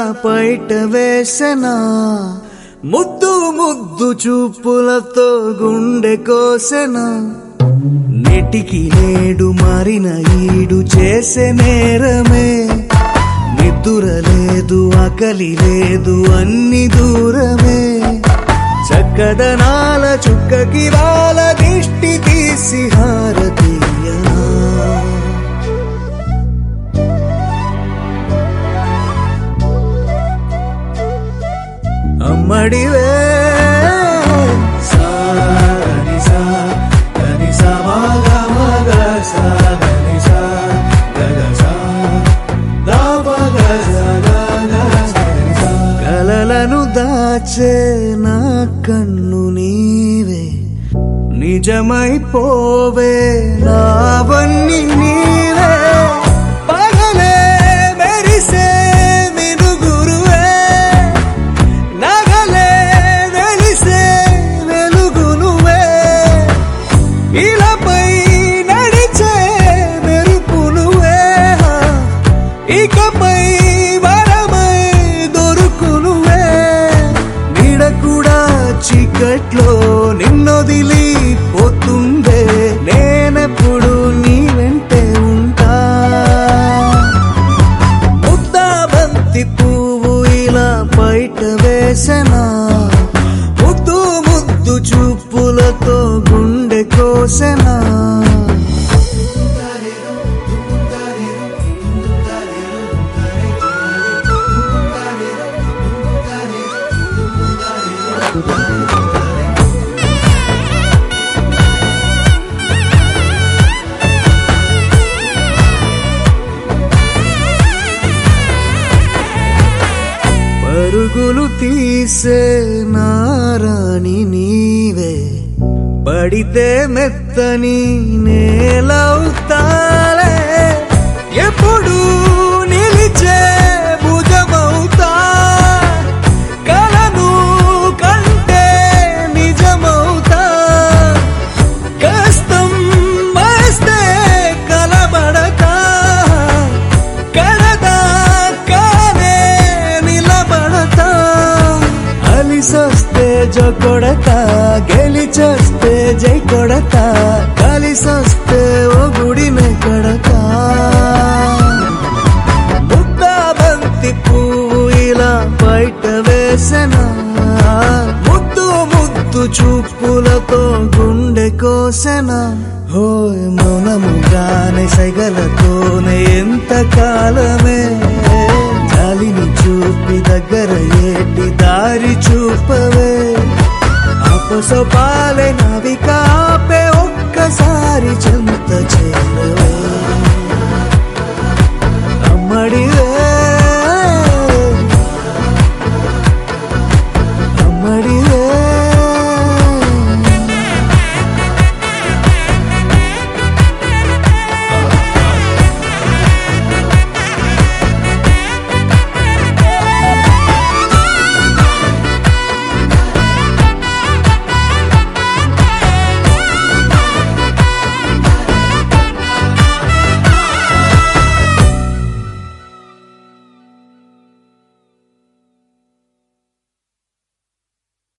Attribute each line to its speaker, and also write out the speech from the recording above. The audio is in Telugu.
Speaker 1: బయట వేసెనా ముద్దు ముద్దు చూపులతో గుండె కోసెనా నెటికి నేడు మారిన ఈడు చేసే నేరమే నిద్ర లేదు ఆకలి లేదు అన్ని దూరమే చక్కదనాల చుక్కకి వాళ్ళ దిష్టి తీసి హారతీయనా అమ్మడివే కలలను దాచే నా కన్ను నీవే నిజమైపోవే నావన్నీ నీవే పగలే మెరిసే మినుగురువే నగలే వెలిసే వెలుగు నువ్వే ఇలాపై నడిచే మెరుపు నువ్వే ఇకపై వరమై దొరుకు నువ్వే నీడ కూడా చీకట్లో నిన్నొదిలి పోతుందే నేనెప్పుడు నీ వెంటే ఉంటా ముద్దాబంతి పువ్వు ఇలా బయట వేసెనా ముద్దు ముద్దు చూపులతో గుండె కోసెనా పరుగులు తీసే నారాణి నీవే పడితే మెత్తని నేలవుతాలే ఎప్పుడు నిలిచే భుజమవుతా కలను కంటే నిజమవుతా కష్టం వస్తే కలబడతా కడదా కానే నిలబడతా అలిసొస్తే జో కొడతా గెలిచొస్తే జై కొడతా కలిసొస్తే ఓ గుడినే కడతా ముద్దాబంతి పువ్వు ఇలా బయట వేసెనా ముద్దు ముద్దు చూపులతో గుండె కోసెనా హోయ్ మౌనముగానే సైగలతోనే ఎంత కాలమే జాలిని చూపి దగ్గర ఏటి దారి చూపవే అపసపాలే నా